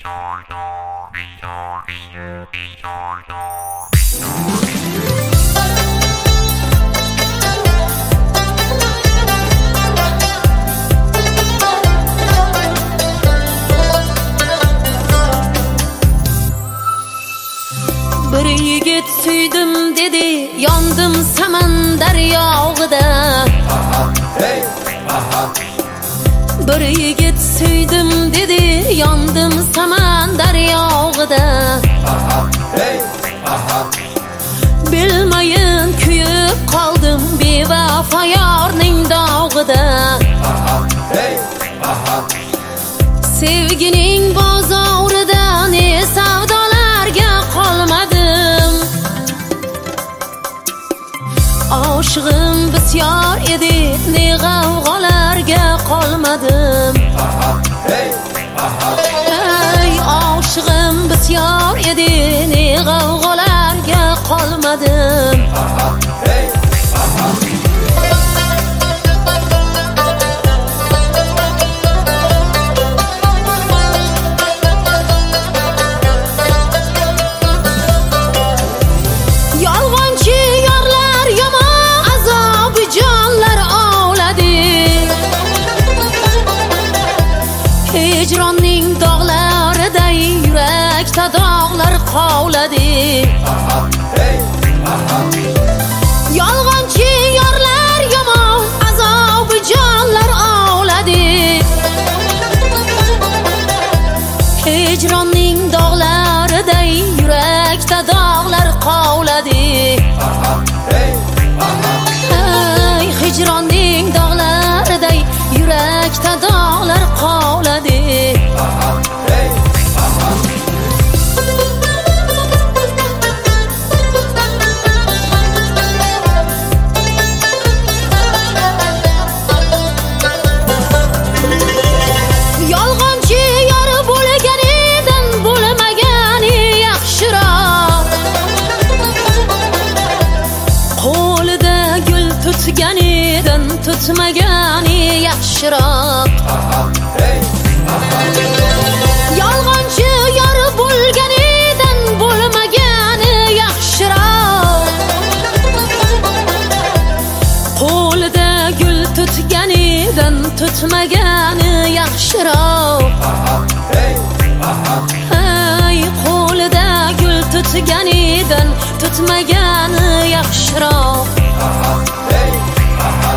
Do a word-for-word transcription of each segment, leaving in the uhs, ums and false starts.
Bir yigit suydim dedi, yondim samandar yog'ida. Hey, aha. Bir yigit suydim dedi, yondim samandar yog'ida. Hey, aha. Bilmayin kuyib qoldim bevafo yorning dog'ida. Hey, aha. Sevgining bozorida ne savdolarga qolmadim. Oshig'im bisyor edi, ne g'avg'olarga qolmadim. Hey, aha. Hey, oshig'im bisyor edi, ne g'avg'olarga qolmadim. Hey, aha. Yolg'onchi yorlar yomon, azob jonlar ovladi. Hijronning dog'lariday yurakda dog'lar qovladi. Hey, aha. Yolg'onchi yorlar yomon, azob jonlar ovladi. Hijronning dog'lariday yurakda dog'lar qovladi. Hey, aha. Hey, hijronning dog'lariday yurakda dog'lar qovladi. Hey, aha. Yolg'onchi yori bo'lganidan bo'lmagani yaxshiroq. Qo'lida gul tutganidan tutmagani yaxshiroq. Hey, aha. Yolg'onchi yori bo'lganidan bo'lmagani yaxshiroq. Qo'lida gul tutganidan tutmagani yaxshiroq. Hey, aha. Hey, qo'lida gul tutganidan tutmagani yaxshiroq. Hey, aha.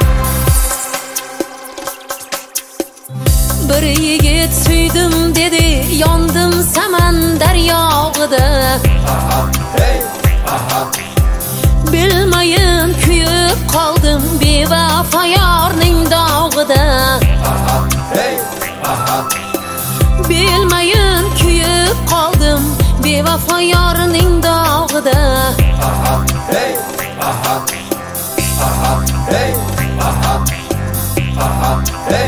Bir yigit suydim dedi, yondim samandar yog'ida. Hey, aha. Bilmayin kuyib qoldim bevafo yorning dog'ida. Hey, aha. Bilmayin kuyib qoldim bevafo yorning dog'ida. Hey, aha. Aha. Hey, aha. Aha. Hey.